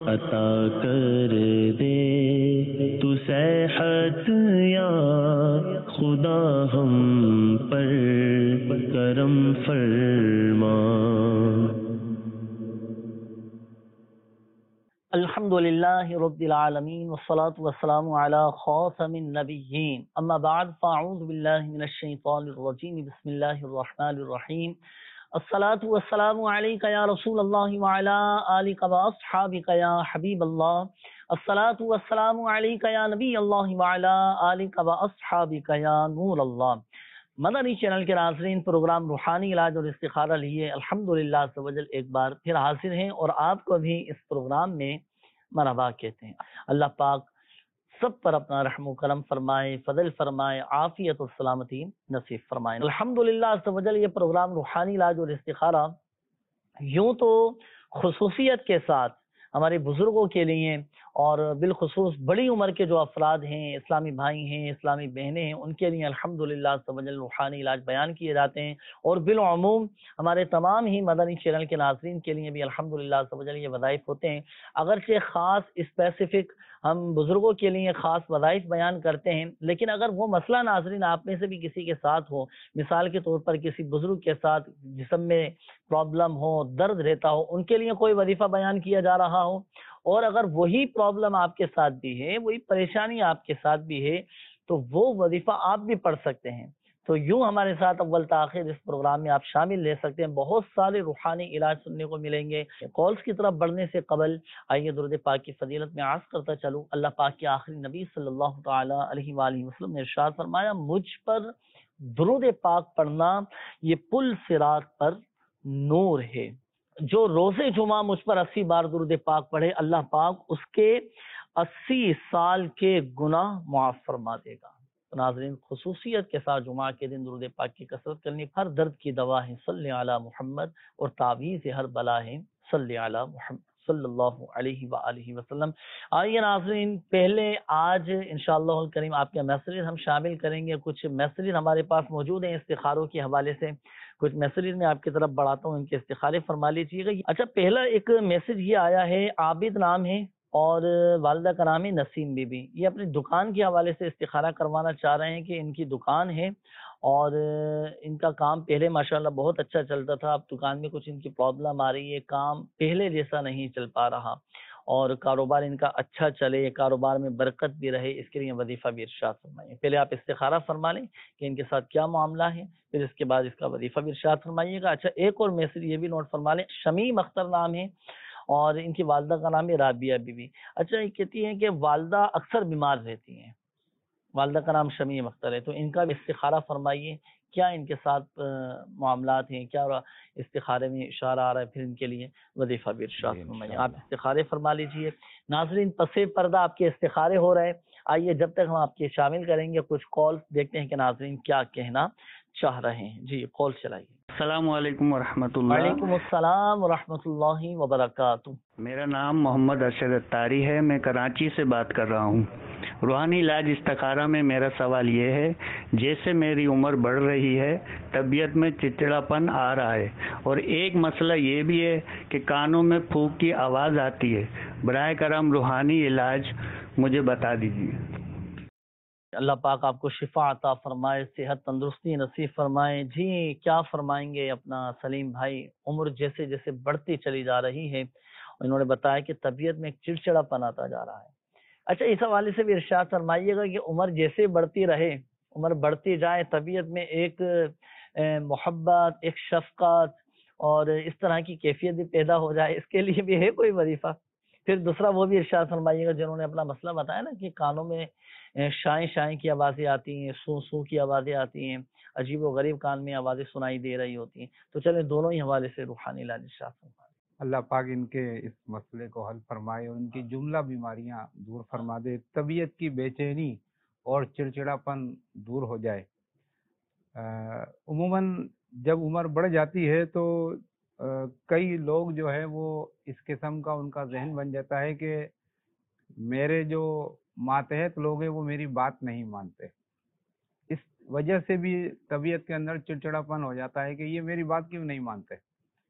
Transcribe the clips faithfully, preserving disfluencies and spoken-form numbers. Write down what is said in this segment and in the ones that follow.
عطا کر دے تو صحت یا خدا ہم پر کرم فرما۔ الحمد للہ رب العالمین والصلاة والسلام علی خاتم النبیین، اما بعد فاعوذ باللہ من الشیطان الرجیم، بسم اللہ الرحمن الرحیم۔ الصلاة والسلام علیک یا رسول اللہ وعلی آلک واصحابک یا حبیب اللہ۔ الصلاة والسلام علیک یا نبی اللہ وعلی آلک واصحابک یا نور اللہ۔ مدنی چینل کے ناظرین، پروگرام روحانی علاج اور استخارہ لیے الحمدللہ عز و جل ایک بار پھر حاضر ہیں اور آپ کو بھی اس پروگرام میں مرحبا کہتے ہیں۔ اللہ پاک سب پر اپنا رحم و کرم فرمائے، فضل فرمائے، عافیت اور سلامتی نصیب فرمائے۔ الحمدللہ عز و جل یہ پروگرام روحانی علاج اور استخارہ یوں تو خصوصیت کے ساتھ ہمارے بزرگوں کے لیے اور بالخصوص بڑی عمر کے جو افراد ہیں، اسلامی بھائی ہیں، اسلامی بہنیں ہیں، ان کے لیے الحمدللہ عز و جل روحانی علاج بیان کیے جاتے ہیں، اور بالعموم ہمارے تمام ہی مدنی چینل کے ناظرین کے لیے بھی الحمدللہ عز و جل یہ وظائف ہوتے ہیں۔ اگرچہ خاص اسپیسیفک ہم بزرگوں کے لیے خاص وظائف بیان کرتے ہیں، لیکن اگر وہ مسئلہ ناظرین آپ میں سے بھی کسی کے ساتھ ہو، مثال کے طور پر کسی بزرگ کے ساتھ جسم میں پرابلم ہو، درد رہتا ہو، ان کے لیے کوئی وظیفہ بیان کیا جا رہا ہو، اور اگر وہی پرابلم آپ کے ساتھ بھی ہے، وہی پریشانی آپ کے ساتھ بھی ہے، تو وہ وظیفہ آپ بھی پڑھ سکتے ہیں۔ تو یوں ہمارے ساتھ اول تاخیر اس پروگرام میں آپ شامل لے سکتے ہیں۔ بہت سارے روحانی علاج سننے کو ملیں گے۔ کالز کی طرف بڑھنے سے قبل آئیے درود پاک کی فضیلت میں عرض کرتا چلوں۔ اللہ پاک کے آخری نبی صلی اللہ تعالی علیہ وآلہ وسلم نے ارشاد فرمایا، مجھ پر درود پاک پڑھنا یہ پل صراط پر نور ہے۔ جو روز جمعہ مجھ پر اسی بار درود پاک پڑھے، اللہ پاک اس کے اسی سال کے گناہ معاف فرما دے گا۔ ناظرین، خصوصیت کے ساتھ جمعہ کے دن درود پاک کی کثرت کرنی، ہر درد کی دوا ہے صلی علی محمد، اور تعویذ ہر بلا ہے صلی علی محمد صلی اللہ علیہ وآلہ وسلم۔ آئیے ناظرین، پہلے آج انشاءاللہ الکریم آپ کے میسیجز ہم شامل کریں گے۔ کچھ میسیجز ہمارے پاس موجود ہیں استخاروں کے حوالے سے، کچھ میسیجز میں آپ کی طرف بڑھاتا ہوں، ان کے استخارے فرما لیجیے گا۔ اچھا، پہلا ایک میسیج یہ آیا ہے، عابد نام ہے اور والدہ کا نام ہے نسیم بی بی۔ یہ اپنی دکان کے حوالے سے استخارہ کروانا چاہ رہے ہیں کہ ان کی دکان ہے اور ان کا کام پہلے ماشاءاللہ بہت اچھا چلتا تھا، اب دکان میں کچھ ان کی پرابلم آ رہی ہے، کام پہلے جیسا نہیں چل پا رہا، اور کاروبار ان کا اچھا چلے، کاروبار میں برکت بھی رہے، اس کے لیے وظیفہ بھی ارشاد فرمائیے۔ پہلے آپ استخارہ فرما لیں کہ ان کے ساتھ کیا معاملہ ہے، پھر اس کے بعد اس کا وظیفہ بھی ارشاد فرمائیے گا۔ اچھا، ایک اور میسج یہ بھی نوٹ فرما لیں، شمیم اختر نام ہے اور ان کی والدہ کا نام ہے رابعہ بی بی۔ اچھا، یہ کہتی ہیں کہ والدہ اکثر بیمار رہتی ہیں، والدہ کا نام شمیم اختر ہے، تو ان کا بھی استخارہ فرمائیے، کیا ان کے ساتھ معاملات ہیں، کیا استخارے میں اشارہ آ رہا ہے، پھر ان کے لیے وظیفہ بھی ارشاد فرمائیے۔ آپ استخارے فرما لیجئے۔ ناظرین، پس پردہ آپ کے استخارے ہو رہے، آئیے جب تک ہم آپ کے شامل کریں گے کچھ کال، دیکھتے ہیں کہ ناظرین کیا کہنا چاہ رہے ہیں۔ جی، کال چلائیے۔ السلام علیکم ورحمۃ اللہ۔ وعلیکم السلام ورحمۃ اللہ وبرکاتہ۔ میرا نام محمد ارشد اتاری ہے، میں کراچی سے بات کر رہا ہوں۔ روحانی علاج استخارہ میں میرا سوال یہ ہے، جیسے میری عمر بڑھ رہی ہے، طبیعت میں چڑچڑاپن آ رہا ہے، اور ایک مسئلہ یہ بھی ہے کہ کانوں میں پھونک کی آواز آتی ہے، براہ کرم روحانی علاج مجھے بتا دیجیے۔ اللہ پاک آپ کو شفا عطا فرمائے، صحت تندرستی نصیب فرمائے۔ جی، کیا فرمائیں گے اپنا سلیم بھائی؟ عمر جیسے جیسے بڑھتی چلی جا رہی ہے، انہوں نے بتایا کہ طبیعت میں ایک چڑچڑا پن آتا جا رہا ہے۔ اچھا، اس حوالے سے بھی ارشاد فرمائیے گا کہ عمر جیسے بڑھتی رہے، عمر بڑھتی جائے، طبیعت میں ایک محبت، ایک شفقت اور اس طرح کی کیفیت بھی پیدا ہو جائے، اس کے لیے بھی ہے کوئی وظیفہ؟ پھر دوسرا وہ بھی ارشاد فرمائیے گا جنہوں نے اپنا مسئلہ بتایا نا کہ کانوں میں شائیں شائیں کی آوازیں آتی ہیں، سو سو کی آوازیں آتی ہیں، عجیب و غریب کان میں آوازیں سنائی دے رہی ہوتی ہیں، تو چلیں دونوں ہی حوالے سے روحانی علاج ارشاد فرمائیں۔ اللہ پاک ان کے اس مسئلے کو حل فرمائے اور ان کی جملہ بیماریاں دور فرما دے، طبیعت کی بے چینی اور چڑچڑاپن دور ہو جائے۔ عموماً جب عمر بڑھ جاتی ہے تو کئی لوگ جو ہے وہ اس قسم کا ان کا ذہن بن جاتا ہے کہ میرے جو ماتحت لوگ ہیں وہ میری بات نہیں مانتے، اس وجہ سے بھی طبیعت کے اندر چڑچڑاپن ہو جاتا ہے کہ یہ میری بات کیوں نہیں مانتے۔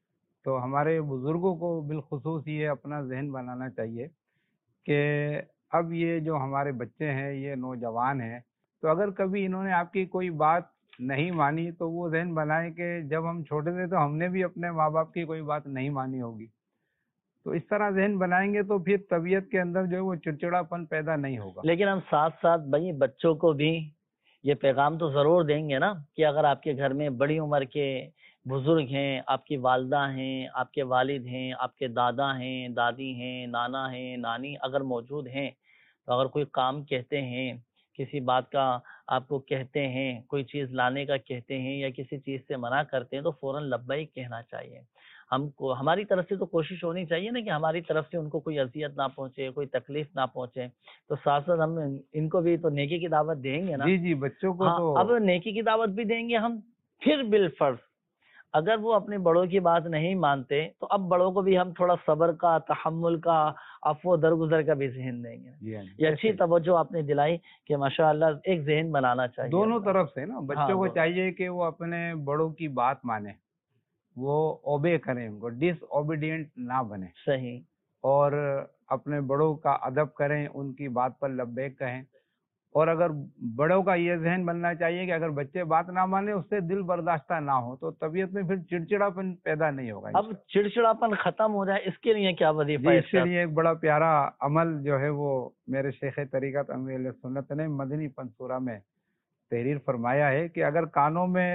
تو ہمارے بزرگوں کو بالخصوص یہ اپنا ذہن بنانا چاہیے کہ اب یہ جو ہمارے بچے ہیں، یہ نوجوان ہیں، تو اگر کبھی انہوں نے آپ کی کوئی بات نہیں مانی تو وہ ذہن بنائیں کہ جب ہم چھوٹے تھے تو ہم نے بھی اپنے ماں باپ کی کوئی بات نہیں مانی ہوگی. تو اس طرح ذہن بنائیں گے تو پھر طبیعت کے اندر جو ہے وہ چڑچڑاپن پیدا نہیں ہوگا. لیکن ہم ساتھ ساتھ بھائی بچوں کو بھی یہ پیغام تو ضرور دیں گے نا کہ اگر آپ کے گھر میں بڑی عمر کے بزرگ ہیں، آپ کی والدہ ہیں، آپ کے والد ہیں، آپ کے دادا ہیں، دادی ہیں، نانا ہیں، نانی اگر موجود ہیں، تو اگر کوئی کام کہتے ہیں، کسی بات کا آپ کو کہتے ہیں، کوئی چیز لانے کا کہتے ہیں یا کسی چیز سے منع کرتے ہیں تو فوراً لبیک کہنا چاہیے. ہم کو ہماری طرف سے تو کوشش ہونی چاہیے نا کہ ہماری طرف سے ان کو کوئی اذیت نہ پہنچے، کوئی تکلیف نہ پہنچے. تو ساتھ ساتھ ہم ان کو بھی تو نیکی کی دعوت دیں گے نا. جی جی بچوں کو ہاں، تو اب نیکی کی دعوت بھی دیں گے ہم. پھر بالفرض اگر وہ اپنے بڑوں کی بات نہیں مانتے تو اب بڑوں کو بھی ہم تھوڑا صبر کا، تحمل کا، عفو درگزر کا بھی ذہن دیں گے. یہ اچھی توجہ آپ نے دلائی کہ ماشاءاللہ ایک ذہن بنانا چاہیے دونوں اپنا. طرف سے نا. ہاں، بچوں کو دونوں. چاہیے کہ وہ اپنے بڑوں کی بات مانیں، وہ اوبے کریں، ان کو ڈس اوبیڈینٹ نہ بنے، صحیح. اور اپنے بڑوں کا ادب کریں، ان کی بات پر لبیک کہیں. اور اگر بڑوں کا یہ ذہن بننا چاہیے کہ اگر بچے بات نہ مانے اس سے دل برداشتہ نہ ہو تو طبیعت میں پھر چڑچڑاپن پیدا نہیں ہوگا. اب چڑچڑاپن ختم ہو جائے اس کے لیے کیا وظیفہ جی ہے؟ اس کے لیے ایک بڑا پیارا عمل جو ہے وہ میرے شیخ طریقت امیر اہل سنت نے مدنی پنصورہ میں تحریر فرمایا ہے کہ اگر کانوں میں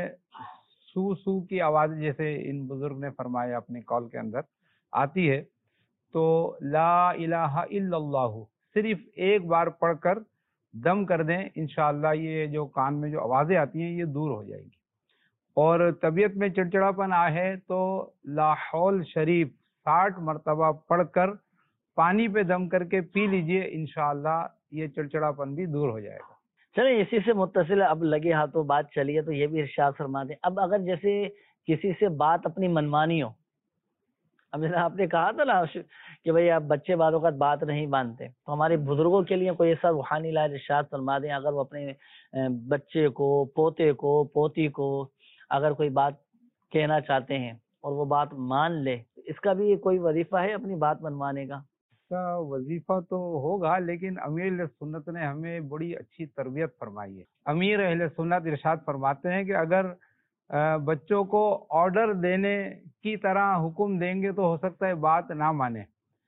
سو سو کی آواز جیسے ان بزرگ نے فرمایا اپنی کال کے اندر آتی ہے تو لا الہ الا اللہ صرف ایک بار پڑھ کر دم کر دیں، انشاءاللہ یہ جو کان میں جو آوازیں آتی ہیں یہ دور ہو جائیں گی. اور طبیعت میں چڑچڑاپن آئے تو لا حول شریف ساٹھ مرتبہ پڑھ کر پانی پہ دم کر کے پی لیجئے، انشاءاللہ یہ چڑچڑاپن بھی دور ہو جائے گا. چلیں اسی سے متصل اب لگے ہاتھوں بات چلیے تو یہ بھی ارشاد فرما دیں. اب اگر جیسے کسی سے بات اپنی منمانی ہو، اب جیسے آپ نے کہا تھا نا کہ بھئی آپ بچے بعض اوقات بات نہیں مانتے، تو ہمارے بزرگوں کے لیے کوئی ایسا روحانی علاج ارشاد فرما دیں اگر وہ اپنے بچے کو، پوتے کو، پوتی کو اگر کوئی بات کہنا چاہتے ہیں اور وہ بات مان لے، اس کا بھی کوئی وظیفہ ہے اپنی بات منوانے کا؟ کا وظیفہ تو ہوگا، لیکن امیر اہل سنت نے ہمیں بڑی اچھی تربیت فرمائی ہے. امیر اہل سنت ارشاد فرماتے ہیں کہ اگر بچوں کو آرڈر دینے کی طرح حکم دیں گے تو ہو سکتا ہے بات نہ مانے،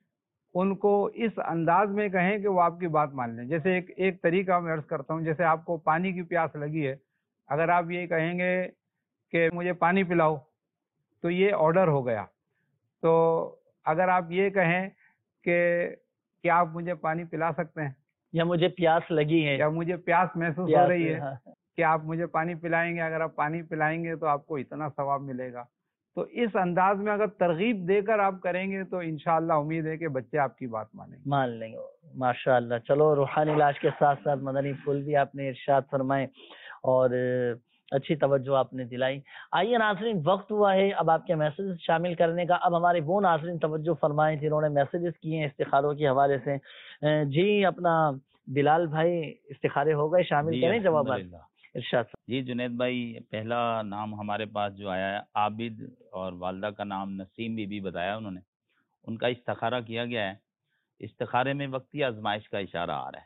ان کو اس انداز میں کہیں کہ وہ آپ کی بات مان لیں. جیسے ایک ایک طریقہ میں عرض کرتا ہوں، جیسے آپ کو پانی کی پیاس لگی ہے، اگر آپ یہ کہیں گے کہ مجھے پانی پلاؤ تو یہ آرڈر ہو گیا. تو اگر آپ یہ کہیں کہ کیا آپ مجھے پانی پلا سکتے ہیں، یا مجھے پیاس لگی ہے، یا مجھے پیاس محسوس ہو رہی ہے، کہ آپ مجھے پانی پلائیں گے، اگر آپ پانی پلائیں گے تو آپ کو اتنا ثواب ملے گا. تو اس انداز میں اگر ترغیب دے کر آپ کریں گے تو انشاءاللہ امید ہے کہ بچے آپ کی بات مانیں گے. مان لیں گے. ماشاءاللہ. چلو روحانی علاج کے ساتھ ساتھ مدنی پھول بھی آپ نے ارشاد فرمائے اور اچھی توجہ آپ نے دلائی. آئیے ناظرین، وقت ہوا ہے اب آپ کے میسیجز شامل کرنے کا. اب ہمارے وہ ناظرین توجہ فرمائیں جنہوں نے میسیجز کیے ہیں استخاروں کے حوالے سے. جی اپنا بلال بھائی استخارے ہو گئے شامل؟ کریں جوابات. ارشاد. جی جنید بھائی، پہلا نام ہمارے پاس جو آیا ہے عابد اور والدہ کا نام نسیم بی بی بتایا انہوں نے، ان کا استخارہ کیا گیا ہے. استخارے میں وقتی آزمائش کا اشارہ آ رہا ہے.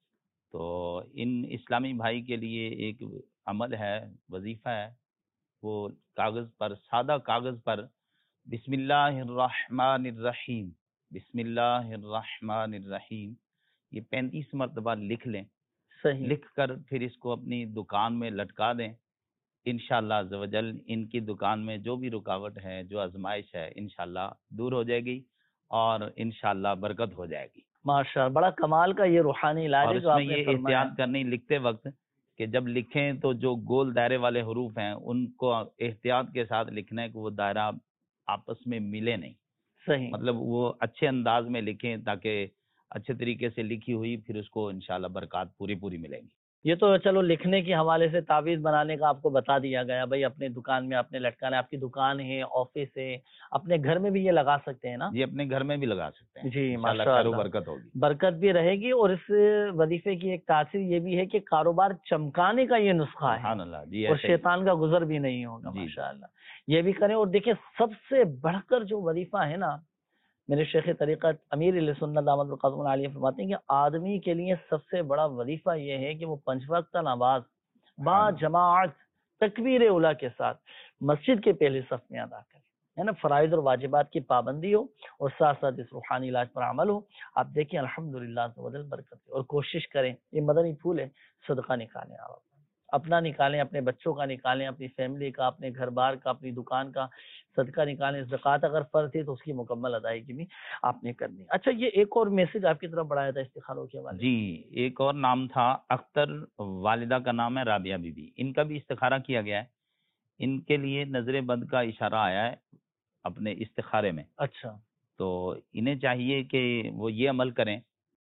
تو ان اسلامی بھائی کے لیے ایک عمل ہے، وظیفہ ہے، وہ کاغذ پر، سادہ کاغذ پر بسم اللہ الرحمن الرحیم، بسم اللہ الرحمن الرحیم یہ پینتیس مرتبہ لکھ لیں. صحیح. لکھ کر پھر اس کو اپنی دکان میں لٹکا دیں. انشاءاللہ عزوجل ان کی دکان میں جو بھی رکاوٹ ہے، جو آزمائش ہے، انشاءاللہ دور ہو جائے گی اور انشاءاللہ برکت ہو جائے گی. ماشاءاللہ، بڑا کمال کا یہ روحانی علاج اور ہے اس جو آپ میں نے یہ فرمایا. احتیاط کرنی لکھتے وقت کہ جب لکھیں تو جو گول دائرے والے حروف ہیں ان کو احتیاط کے ساتھ لکھنا ہے کہ وہ دائرہ آپس میں ملے نہیں. صحیح. مطلب وہ اچھے انداز میں لکھیں تاکہ اچھے طریقے سے لکھی ہوئی پھر اس کو انشاءاللہ برکات پوری پوری ملیں گی. یہ تو چلو لکھنے کے حوالے سے تعویذ بنانے کا آپ کو بتا دیا گیا بھائی، اپنے دکان میں اپنے لٹکانا ہے، آپ کی دکان ہے، آفس ہے، اپنے گھر میں بھی یہ لگا سکتے ہیں نا؟ یہ اپنے گھر میں بھی لگا سکتے ہیں، جی انشاءاللہ ماشاء خیر و اللہ، برکت ہوگی۔ برکت بھی رہے گی، اور اس وظیفے کی ایک تاثیر یہ بھی ہے کہ کاروبار چمکانے کا یہ نسخہ ہے، سبحان اللہ جی، اور ایسے ہی۔ شیطان کا گزر بھی نہیں ہوگا جی۔ ماشاء اللہ، یہ بھی کریں۔ اور دیکھیں سب سے بڑھ کر جو وظیفہ ہے نا، میرے شیخ طریقت امیر اہل سنت دامت القدم العالیہ فرماتے ہیں کہ آدمی کے لیے سب سے بڑا وظیفہ یہ ہے کہ وہ پنج وقتہ نماز با جماعت تکبیر اولیٰ کے ساتھ مسجد کے پہلے صف میں ادا کرے، ہے نا، فرائض اور واجبات کی پابندی ہو، اور ساتھ ساتھ اس روحانی علاج پر عمل ہو۔ آپ دیکھیں الحمدللہ برکت ہے، اور کوشش کریں، یہ مدنی پھول ہے، صدقہ نکالیں، آپ اپنا نکالیں، اپنے بچوں کا نکالیں، اپنی فیملی کا، اپنے گھر بار کا، اپنی دکان کا صدقہ نکالیں۔ زکوٰۃ اگر فرض ہے تو اس کی مکمل ادائیگی بھی آپ نے کرنی۔ اچھا، یہ ایک اور میسج آپ کی طرف بڑھایا تھا استخاروں کے حوالے سے۔ جی، ایک اور نام تھا اختر، والدہ کا نام ہے رابعہ بی بی، ان کا بھی استخارہ کیا گیا ہے۔ ان کے لیے نظر بد کا اشارہ آیا ہے اپنے استخارے میں، اچھا، تو انہیں چاہیے کہ وہ یہ عمل کریں،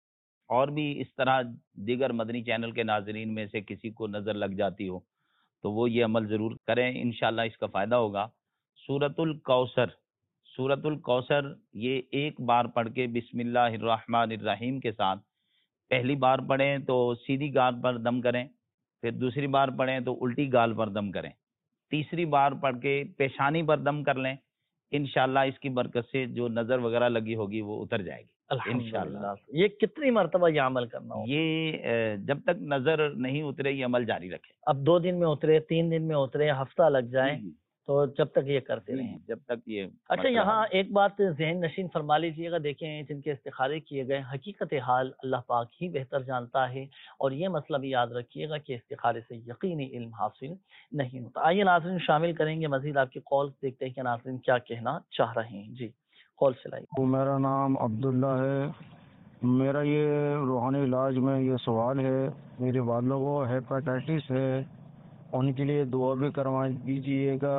اور بھی اس طرح دیگر مدنی چینل کے ناظرین میں سے کسی کو نظر لگ جاتی ہو تو وہ یہ عمل ضرور کریں، انشاءاللہ اس کا فائدہ ہوگا۔ سورۃ الکوثر، سورۃ الکوثر یہ ایک بار پڑھ کے بسم اللہ الرحمن الرحیم کے ساتھ پہلی بار پڑھیں تو سیدھی گال پر دم کریں، پھر دوسری بار پڑھیں تو الٹی گال پر دم کریں، تیسری بار پڑھ کے پیشانی پر دم کر لیں، انشاءاللہ اس کی برکت سے جو نظر وغیرہ لگی ہوگی وہ اتر جائے گی انشاءاللہ۔ الحمدللہ۔ یہ کتنی مرتبہ یہ عمل کرنا ہوگا؟ یہ اے، جب تک نظر نہیں اترے یہ عمل جاری رکھیں۔ اب دو دن میں اترے، تین دن میں اترے، ہفتہ لگ جائے، جی، تو جب تک یہ کرتے جی، رہیں۔ جب تک یہ اچھا، مسئلہ یہاں حل- ایک بات ذہن نشین فرما لیجئے گا، دیکھیں جن کے استخارے کیے گئے حقیقت حال اللہ پاک ہی بہتر جانتا ہے، اور یہ مسئلہ بھی یاد رکھیے گا کہ استخارے سے یقینی علم حاصل نہیں ہوتا۔ آئیے ناظرین شامل کریں گے مزید آپ کی کال، دیکھتے ہیں کہ ناظرین کیا کہنا چاہ رہے ہیں۔ جی کال چلائیے۔ میرا نام عبداللہ ہے، میرا یہ روحانی علاج میں یہ سوال ہے، میرے والدوں کو ہیپاٹائٹس ہے، ان کے لیے دعا بھی کروا دیجیے گا،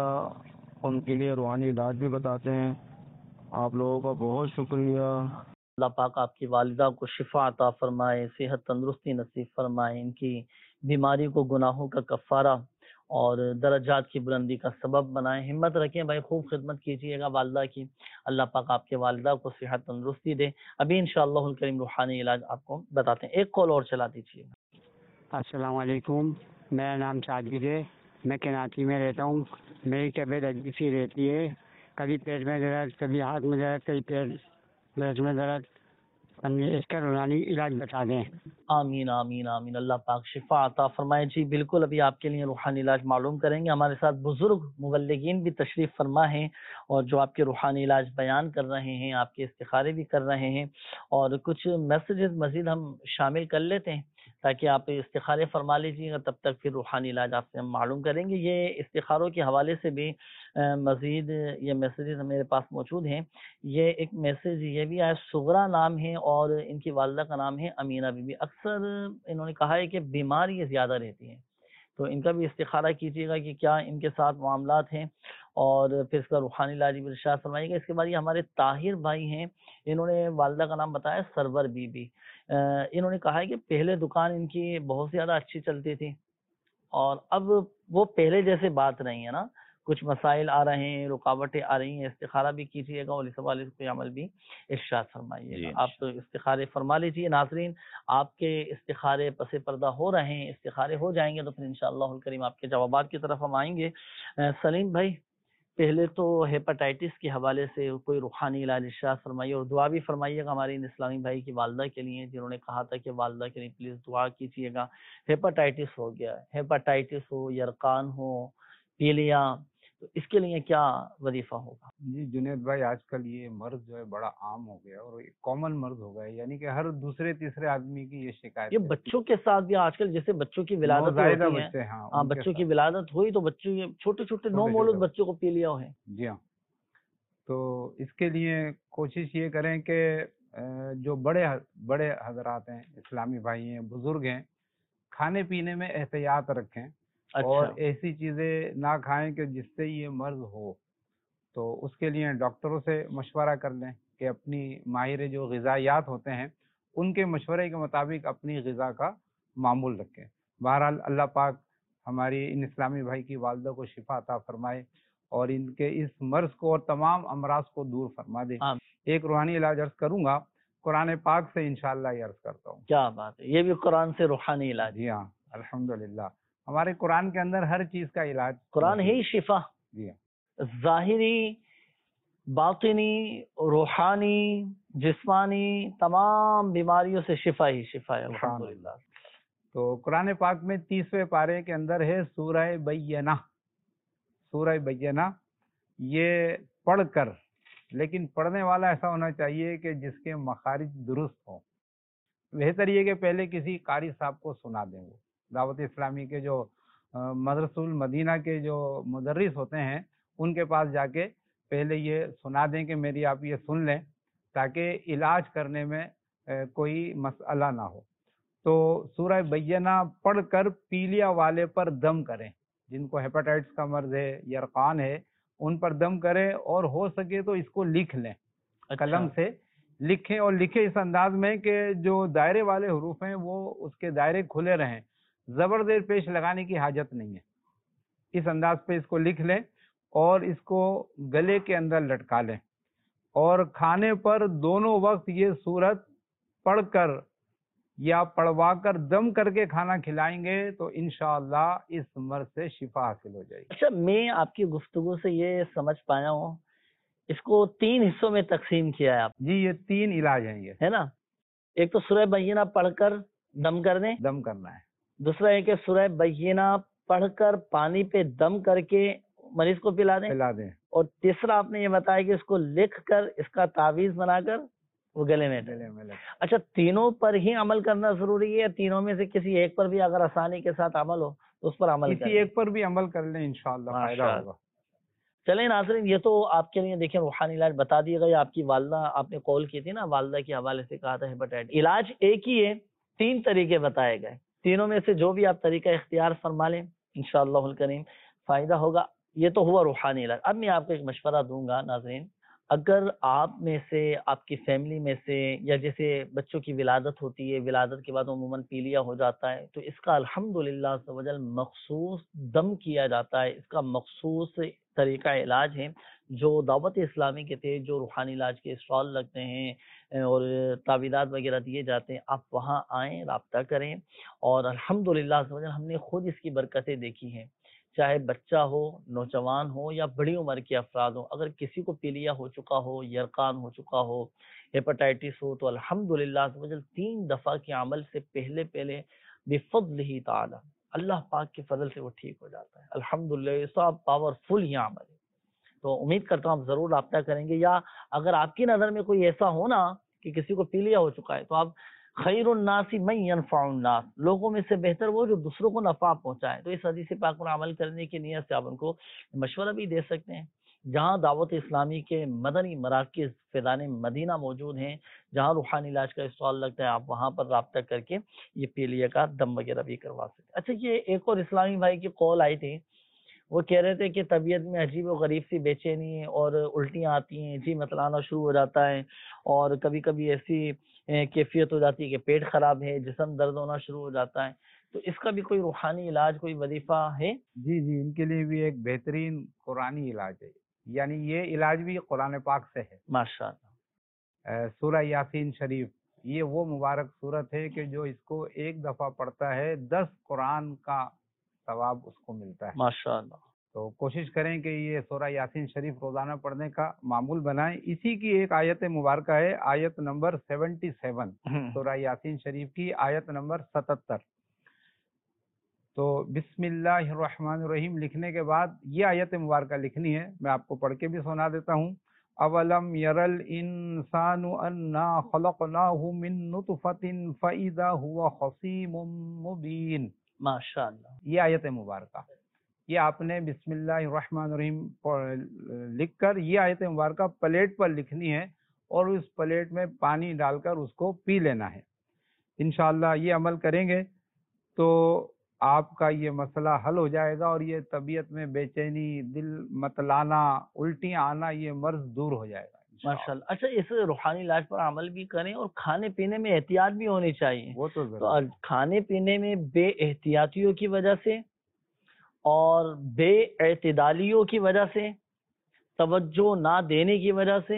ان کے لیے روحانی علاج بھی بتاتے ہیں۔ آپ لوگوں کا بہت شکریہ۔ اللہ پاک آپ کی والدہ کو شفا عطا فرمائے، صحت تندرستی نصیب فرمائے، ان کی بیماری کو گناہوں کا کفارہ اور درجات کی بلندی کا سبب بنائے۔ ہمت رکھیں بھائی، خوب خدمت کیجیے گا والدہ کی، اللہ پاک آپ کے والدہ کو صحت تندرستی دے۔ ابھی انشاءاللہ الکریم روحانی علاج آپ کو بتاتے ہیں، ایک کال اور چلا دیجیے گا۔ السلام علیکم، میرا نام ساجد ہے، میں کراچی میں رہتا ہوں۔ میری طبیعت عجیب سی رہتی ہے، کبھی پیٹ میں درد، کبھی ہاتھ میں درد، کبھی پیر پیٹ میں درد، اس کا روحانی علاج بتا دیں۔ آمین آمین آمین، اللہ پاک شفا عطا فرمائے۔ جی بالکل، ابھی آپ کے لیے روحانی علاج معلوم کریں گے۔ ہمارے ساتھ بزرگ مبلغین بھی تشریف فرما ہیں، اور جو آپ کے روحانی علاج بیان کر رہے ہیں، آپ کے استخارے بھی کر رہے ہیں، اور کچھ میسیجز مزید ہم شامل کر لیتے ہیں تاکہ آپ استخارے فرما لیجیے گا، تب تک پھر روحانی علاج آپ سے ہم معلوم کریں گے۔ یہ استخاروں کے حوالے سے بھی مزید یہ میسیجز میرے پاس موجود ہیں۔ یہ ایک میسیج یہ بھی آیا، سغرا نام ہے اور ان کی والدہ کا نام ہے امینہ بی بی۔ اکثر انہوں نے کہا ہے کہ بیمار یہ زیادہ رہتی ہیں، تو ان کا بھی استخارہ کیجیے گا کہ کیا ان کے ساتھ معاملات ہیں، اور پھر اس کا روحانی علاج بھی ارشاد فرمائیے گا۔ اس کے بعد یہ ہمارے طاہر بھائی ہیں، انہوں نے والدہ کا نام بتایا سرور بی بی۔ انہوں نے کہا ہے کہ پہلے دکان ان کی بہت زیادہ اچھی چلتی تھی، اور اب وہ پہلے جیسے بات نہیں ہے نا، کچھ مسائل آ رہے ہیں، رکاوٹیں آ رہی ہیں۔ استخارہ بھی کیجیے گا اور اس حوالے سے عمل بھی ارشاد فرمائیے جی گا۔ آپ تو استخارے فرما لیجیے۔ ناظرین، آپ کے استخارے پس پردہ ہو رہے ہیں، استخارے ہو جائیں گے تو پھر انشاءاللہ الکریم آپ کے جوابات کی طرف ہم آئیں گے۔ سلیم بھائی، پہلے تو ہیپاٹائٹس کے حوالے سے کوئی روحانی علاج ارشاد فرمائیے، اور دعا بھی فرمائیے گا ہمارے ان اسلامی بھائی کی والدہ کے لیے، جنہوں نے کہا تھا کہ والدہ کے لیے پلیز دعا کیجیے گا۔ ہیپاٹائٹس ہو گیا ہے، ہیپاٹائٹس ہو، یرقان ہو، پیلیا، تو اس کے لیے کیا وظیفہ ہوگا؟ جی جنید بھائی، آج کل یہ مرض جو ہے بڑا عام ہو گیا اور کامن مرض ہو گیا ہے، یعنی کہ ہر دوسرے تیسرے آدمی کی یہ شکایت یہ ہے۔ بچوں کے ساتھ بھی آج کل جیسے بچوں کی ولادت نوزائیدہ ہوتی ہے، بچے، ہاں ہاں ان کے بچوں کی ساتھ۔ ولادت ہوئی تو بچوں چھوٹے چھوٹے نو چھوٹے مولود چھوٹے بچوں کو پیلیا ہے۔ جی ہاں، تو اس کے لیے کوشش یہ کریں کہ جو بڑے بڑے حضرات ہیں، اسلامی بھائی ہیں، بزرگ ہیں، کھانے پینے میں احتیاط رکھیں، اور ایسی چیزیں نہ کھائیں کہ جس سے یہ مرض ہو۔ تو اس کے لیے ڈاکٹروں سے مشورہ کر لیں کہ اپنی ماہر جو غذائیات ہوتے ہیں ان کے مشورے کے مطابق اپنی غذا کا معمول رکھیں۔ بہرحال اللہ پاک ہماری ان اسلامی بھائی کی والدہ کو شفا عطا فرمائے اور ان کے اس مرض کو اور تمام امراض کو دور فرما دے. ایک روحانی علاج عرض کروں گا قرآن پاک سے انشاءاللہ یہ عرض کرتا ہوں. کیا بات ہے، یہ بھی قرآن سے روحانی علاج. جی ہاں الحمدللہ، ہمارے قرآن کے اندر ہر چیز کا علاج. قرآن ہی شفا. جی ہاں، ظاہری، باطنی، روحانی، جسمانی تمام بیماریوں سے شفا ہی شفا ہے الحمدللہ. تو قرآن پاک میں تیسویں پارے کے اندر ہے سورہ بینہ. سورہ بینہ یہ پڑھ کر، لیکن پڑھنے والا ایسا ہونا چاہیے کہ جس کے مخارج درست ہوں. بہتر یہ کہ پہلے کسی قاری صاحب کو سنا دیں. وہ دعوت اسلامی کے جو مدرسہ المدینہ کے جو مدرس ہوتے ہیں ان کے پاس جا کے پہلے یہ سنا دیں کہ میری آپ یہ سن لیں، تاکہ علاج کرنے میں کوئی مسئلہ نہ ہو. تو سورہ بینہ پڑھ کر پیلیا والے پر دم کریں. جن کو ہیپاٹائٹس کا مرض ہے، یرقان ہے، ان پر دم کریں اور ہو سکے تو اس کو لکھ لیں. قلم سے لکھیں، اور لکھیں اس انداز میں کہ جو دائرے والے حروف ہیں وہ اس کے دائرے کھلے رہیں، زبر زیر پیش لگانے کی حاجت نہیں ہے. اس انداز پہ اس کو لکھ لیں اور اس کو گلے کے اندر لٹکا لیں، اور کھانے پر دونوں وقت یہ سورت پڑھ کر یا پڑھوا کر دم کر کے کھانا کھلائیں گے تو انشاءاللہ اس مرض سے شفا حاصل ہو جائے گی. اچھا، میں آپ کی گفتگو سے یہ سمجھ پایا ہوں اس کو تین حصوں میں تقسیم کیا ہے آپ. جی یہ تین علاج ہیں، یہ ہے نا. ایک تو سورہ بینہ پڑھ کر دم کر دیں، دم کرنا ہے. دوسرا ہے کہ سورہ بینہ پڑھ کر پانی پہ دم کر کے مریض کو پلا دیں پلا دیں اور تیسرا آپ نے یہ بتایا کہ اس کو لکھ کر اس کا تعویذ بنا کر وہ گلے میں گلے میں لگ. اچھا، تینوں پر ہی عمل کرنا ضروری ہے یا تینوں میں سے کسی ایک پر بھی اگر آسانی کے ساتھ عمل ہو تو اس پر عمل کسی ایک پر بھی عمل کر لیں انشاءاللہ فائدہ ہوگا. چلیں ناظرین، یہ تو آپ کے لیے دیکھیں روحانی علاج بتا دیا گیا. آپ کی والدہ، آپ نے کال کی تھی نا، والدہ کے حوالے سے کہا تھا ہیپاٹائٹس. علاج ایک ہی ہے، تین طریقے بتائے گئے. تینوں میں سے جو بھی آپ طریقہ اختیار فرما لیں انشاءاللہ الکریم فائدہ ہوگا. یہ تو ہوا روحانی علاج. اب میں آپ کو ایک مشورہ دوں گا ناظرین. اگر آپ میں سے، آپ کی فیملی میں سے، یا جیسے بچوں کی ولادت ہوتی ہے، ولادت کے بعد عموماً پیلیا ہو جاتا ہے، تو اس کا الحمدللہ عز و جل مخصوص دم کیا جاتا ہے. اس کا مخصوص طریقہ علاج ہے جو دعوت اسلامی کے تھے، جو روحانی علاج کے اسٹال لگتے ہیں اور تعویذات وغیرہ دیے جاتے ہیں. آپ وہاں آئیں، رابطہ کریں، اور الحمدللہ عز و جل ہم نے خود اس کی برکتیں دیکھی ہیں. چاہے بچہ ہو، نوجوان ہو یا بڑی عمر کے افراد ہو، اگر کسی کو پیلیا ہو چکا ہو، یرقان ہو چکا ہو، ہیپاٹائٹس ہو، تو الحمدللہ عز و جل تین دفعہ کے عمل سے پہلے پہلے بفضلہ تعالی اللہ پاک کے فضل سے وہ ٹھیک ہو جاتا ہے. الحمدللہ یہ سب پاورفل یہ عمل ہے. تو امید کرتا ہوں آپ ضرور رابطہ کریں گے. یا اگر آپ کی نظر میں کوئی ایسا ہو نا کہ کسی کو پیلیا ہو چکا ہے، تو آپ خیر الناس من ينفع الناس، لوگوں میں سے بہتر وہ جو دوسروں کو نفع پہنچائے. تو اس حدیث پاک پر عمل کرنے کی نیت سے آپ ان کو مشورہ بھی دے سکتے ہیں. جہاں دعوت اسلامی کے مدنی مراکز فیضان مدینہ موجود ہیں، جہاں روحانی علاج کا اسٹال لگتا ہے، آپ وہاں پر رابطہ کر کے یہ پیلیا کا دم وغیرہ بھی کروا سکتے ہیں. اچھا، یہ ایک اور اسلامی بھائی کی کال آئی تھی. وہ کہہ رہے تھے کہ طبیعت میں عجیب و غریب سی بے چینی ہے اور الٹیاں آتی ہیں، جی متلانا شروع ہو جاتا ہے، اور کبھی کبھی ایسی کیفیت ہو جاتی ہے کہ پیٹ خراب ہے، جسم درد ہونا شروع ہو جاتا ہے. تو اس کا بھی کوئی روحانی علاج، کوئی وظیفہ ہے؟ جی جی ان کے لیے بھی ایک بہترین قرآنی علاج ہے. یعنی یہ علاج بھی قرآن پاک سے ہے. ماشاء اللہ. سورہ یاسین شریف یہ وہ مبارک صورت ہے کہ جو اس کو ایک دفعہ پڑھتا ہے دس قرآن کا ثواب اس کو ملتا ہے. ماشاء اللہ. تو کوشش کریں کہ یہ سورہ یاسین شریف روزانہ پڑھنے کا معمول بنائیں. اسی کی ایک آیت مبارکہ ہے، آیت نمبر سیونٹی سیون، سورہ یاسین شریف کی آیت نمبر ستتر. تو بسم اللہ الرحمن الرحیم لکھنے کے بعد یہ آیت مبارکہ لکھنی ہے. میں آپ کو پڑھ کے بھی سنا دیتا ہوں. اولم یرل انسان انا خلقناہ من نطفۃ فاذا هو خصیم مبین. ماشاء اللہ. یہ آیت مبارکہ یہ آپ نے بسم اللہ الرحمن الرحیم لکھ کر یہ آیت مبارکہ پلیٹ پر لکھنی ہے اور اس پلیٹ میں پانی ڈال کر اس کو پی لینا ہے. انشاءاللہ یہ عمل کریں گے تو آپ کا یہ مسئلہ حل ہو جائے گا اور یہ طبیعت میں بے چینی، دل متلانا، الٹیاں آنا، یہ مرض دور ہو جائے گا. ماشاء اللہ. اچھا اس روحانی علاج پر عمل بھی کریں اور کھانے پینے میں احتیاط بھی ہونی چاہیے. وہ تو تو ضرور. کھانے پینے میں بے احتیاطیوں کی وجہ سے اور بے اعتدالیوں کی وجہ سے، توجہ نہ دینے کی وجہ سے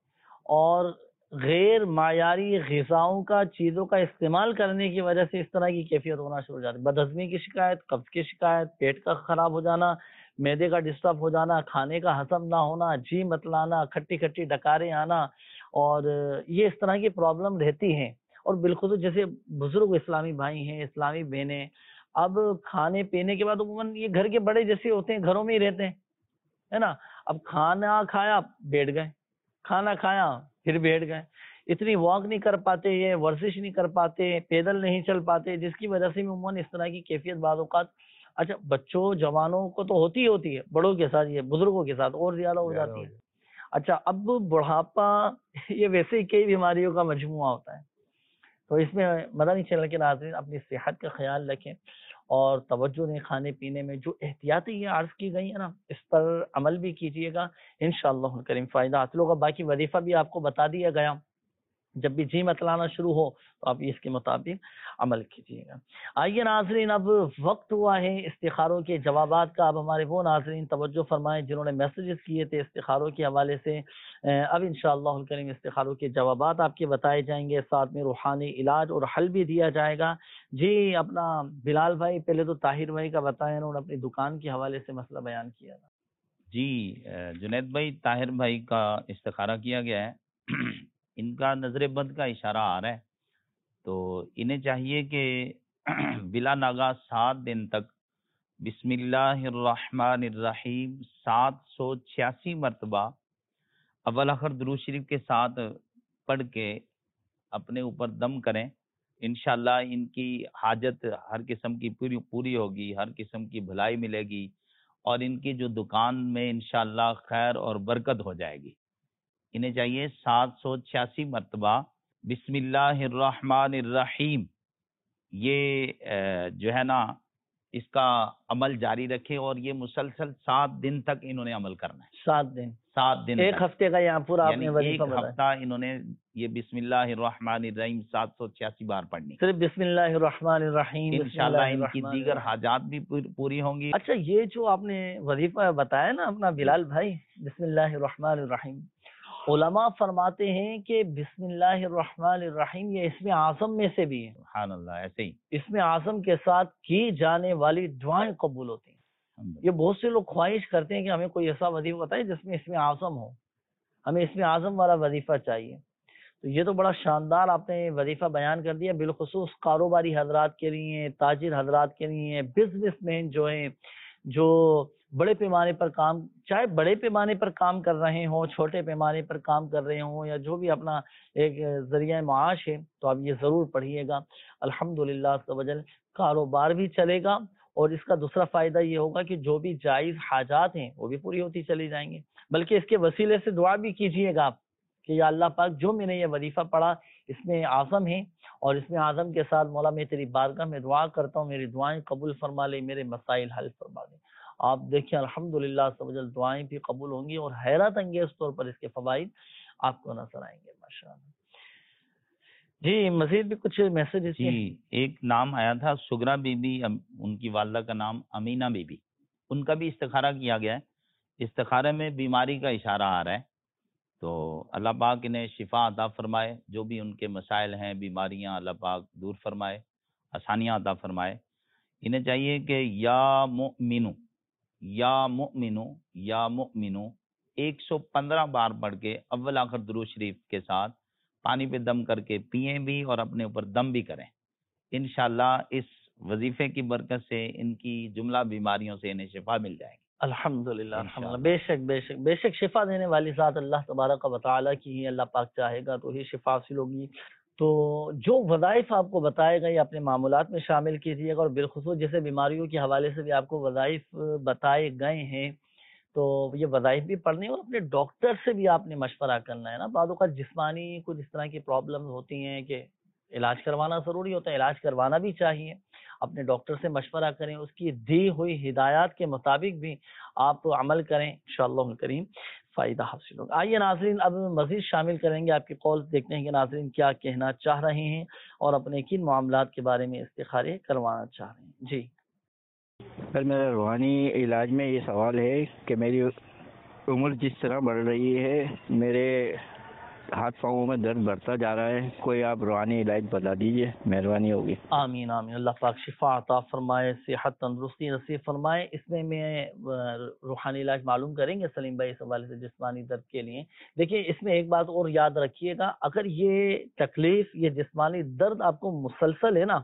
اور غیر معیاری غذاؤں کا چیزوں کا استعمال کرنے کی وجہ سے اس طرح کی کیفیت ہونا شروع ہو جاتی ہے. بدہضمی کی شکایت، قبض کی شکایت، پیٹ کا خراب ہو جانا، معدے کا ڈسٹرب ہو جانا، کھانے کا ہضم نہ ہونا، جی متلانا، کھٹی کھٹی ڈکاریں آنا، اور یہ اس طرح کی پرابلم رہتی ہیں. اور بالخصوص جیسے بزرگ اسلامی بھائی ہیں، اسلامی بہنیں، اب کھانے پینے کے بعد عموماً یہ گھر کے بڑے جیسے ہوتے ہیں، گھروں میں ہی رہتے ہیں، ہے نا. اب کھانا کھایا بیٹھ گئے، کھانا کھایا پھر بیٹھ گئے، اتنی واک نہیں کر پاتے، یہ ورزش نہیں کر پاتے، پیدل نہیں چل پاتے، جس کی وجہ سے بھی عموماً اس طرح کی کیفیت بعض اوقات اچھا بچوں جوانوں کو تو ہوتی ہی ہوتی ہے، بڑوں کے ساتھ یہ بزرگوں کے ساتھ اور زیادہ ہو زیادہ جاتی ہو ہے. جائے. اچھا اب بڑھاپا یہ ویسے ہی کئی بیماریوں کا مجموعہ ہوتا ہے، تو اس میں مدنی چینل کے ناظرین اپنی صحت کا خیال رکھیں اور توجہ دیں کھانے پینے میں. جو احتیاطی یہ عرض کی گئی ہے نا، اس پر عمل بھی کیجیے گا، انشاءاللہ الکریم فائدہ حاصل ہوگا. باقی وظیفہ بھی آپ کو بتا دیا گیا، جب بھی جی متلانا شروع ہو تو آپ اس کے مطابق عمل کیجیے گا. آئیے ناظرین، اب وقت ہوا ہے استخاروں کے جوابات کا. اب ہمارے وہ ناظرین توجہ فرمائیں جنہوں نے میسیجز کیے تھے استخاروں کے حوالے سے. اب انشاءاللہ الکریم استخاروں کے جوابات آپ کے بتائے جائیں گے، ساتھ میں روحانی علاج اور حل بھی دیا جائے گا. جی اپنا بلال بھائی، پہلے تو طاہر بھائی کا بتائیں، انہوں نے اپنی دکان کے حوالے سے مسئلہ بیان کیا تھا. جی جنید بھائی، طاہر بھائی کا استخارہ کیا گیا ہے. ان کا نظر بد کا اشارہ آ رہا ہے، تو انہیں چاہیے کہ بلا ناغا سات دن تک بسم اللہ الرحمن الرحیم سات سو چھیاسی مرتبہ اول آخر درود شریف کے ساتھ پڑھ کے اپنے اوپر دم کریں. انشاءاللہ ان کی حاجت ہر قسم کی پوری پوری ہوگی، ہر قسم کی بھلائی ملے گی، اور ان کی جو دکان میں انشاءاللہ خیر اور برکت ہو جائے گی. انہیں چاہیے سات سو چھیاسی مرتبہ بسم اللہ الرحمن الرحیم یہ جو ہے نا اس کا عمل جاری رکھے، اور یہ مسلسل سات دن تک انہوں نے عمل کرنا ہے. سات دن سات دن ایک تک. ہفتے کا یہاں پورا آپ یعنی نے وظیفہ ایک بتایا. ہفتہ انہوں نے یہ بسم اللہ الرحمن الرحیم سات سو چھیاسی بار پڑھنی. صرف بسم اللہ الرحمن الرحیم، بسم انشاءاللہ اللہ ان کی الرحمن دیگر الرحیم. حاجات بھی پور- پوری ہوں گی. اچھا یہ جو آپ نے وظیفہ بتایا نا اپنا بلال بھائی، بسم اللہ الرحمن الرحیم، علماء فرماتے ہیں کہ بسم اللہ الرحمن الرحیم یہ اسم اعظم میں سے بھی ہے. سبحان اللہ. ایسے ہی اسم اعظم کے ساتھ کی جانے والی دعائیں قبول ہوتی ہیں. یہ بہت سے لوگ خواہش کرتے ہیں کہ ہمیں کوئی ایسا وظیفہ بتائے جس میں اسم اعظم ہو، ہمیں اسم اعظم والا وظیفہ چاہیے. تو یہ تو بڑا شاندار آپ نے وظیفہ بیان کر دیا، بالخصوص کاروباری حضرات کے لیے، تاجر حضرات کے لیے، بزنس مین جو ہیں، جو بڑے پیمانے پر کام، چاہے بڑے پیمانے پر کام کر رہے ہوں، چھوٹے پیمانے پر کام کر رہے ہوں، یا جو بھی اپنا ایک ذریعہ معاش ہے، تو آپ یہ ضرور پڑھیے گا. الحمدللہ عز و جل کاروبار بھی چلے گا، اور اس کا دوسرا فائدہ یہ ہوگا کہ جو بھی جائز حاجات ہیں وہ بھی پوری ہوتی چلی جائیں گے. بلکہ اس کے وسیلے سے دعا بھی کیجیے گا آپ کہ یا اللہ پاک جو میں نے یہ وظیفہ پڑھا اس میں اعظم ہے، اور اس میں اعظم کے ساتھ مولا میں تیری بارگاہ میں دعا کرتا ہوں میری دعائیں قبول فرما لے، میرے مسائل حل فرما لے. آپ دیکھیں الحمدللہ عز و جل دعائیں بھی قبول ہوں گی، اور حیرت انگیز طور پر اس کے فوائد آپ کو نظر آئیں گے ماشاءاللہ. جی مزید بھی کچھ میسج؟ جی ایک نام آیا تھا سگرا بی بی، ان کی والدہ کا نام امینہ بی بی، ان کا بھی استخارہ کیا گیا ہے. استخارے میں بیماری کا اشارہ آ رہا ہے، تو اللہ پاک انہیں شفا عطا فرمائے، جو بھی ان کے مسائل ہیں بیماریاں اللہ پاک دور فرمائے، آسانیاں عطا فرمائے. انہیں چاہیے کہ یا مؤمنو یا مؤمنو یا مؤمنو ایک سو پندرہ بار پڑھ کے اول آخر درود شریف کے ساتھ پانی پہ دم کر کے پئیں بھی اور اپنے اوپر دم بھی کریں. انشاءاللہ اس وظیفے کی برکت سے ان کی جملہ بیماریوں سے انہیں شفا مل جائے گی. الحمدللہ الحمدللہ. بے شک بے شک بے شک شفا دینے والی ذات اللہ تبارک و تعالیٰ کی ہی، اللہ پاک چاہے گا تو ہی شفا حاصل ہوگی. تو جو وظائف آپ کو بتائے گئے اپنے معمولات میں شامل کیجیے گا، اور بالخصوص جیسے بیماریوں کے حوالے سے بھی آپ کو وظائف بتائے گئے ہیں، تو یہ وظائف بھی پڑھنے، اور اپنے ڈاکٹر سے بھی آپ نے مشورہ کرنا ہے نا. بعض اوقات جسمانی کچھ اس طرح کی پرابلم ہوتی ہیں کہ علاج کروانا ضروری ہوتا ہے، علاج کروانا بھی چاہیے. اپنے ڈاکٹر سے مشورہ کریں، اس کی دی ہوئی ہدایات کے مطابق بھی آپ عمل کریں انشاءاللہ الکریم فائدہ حاصل ہوگا. آئیے ناظرین اب مزید شامل کریں گے آپ کی کال، دیکھتے ہیں کہ ناظرین کیا کہنا چاہ رہے ہیں اور اپنے کن معاملات کے بارے میں استخارے کروانا چاہ رہے ہیں. جی سر میرا روحانی علاج میں یہ سوال ہے کہ میری عمر جس طرح بڑھ رہی ہے، میرے ہاتھ پاؤں میں درد بڑھتا جا رہا ہے، کوئی آپ روحانی علاج بتا دیجیے، مہربانی ہوگی. آمین آمین. اللہ پاک شفا عطا فرمائے، صحت تندرستی نصیب فرمائے. اس میں میں روحانی علاج معلوم کریں گے سلیم بھائی اس حوالے سے جسمانی درد کے لیے. دیکھیں اس میں ایک بات اور یاد رکھیے گا، اگر یہ تکلیف یہ جسمانی درد آپ کو مسلسل ہے نا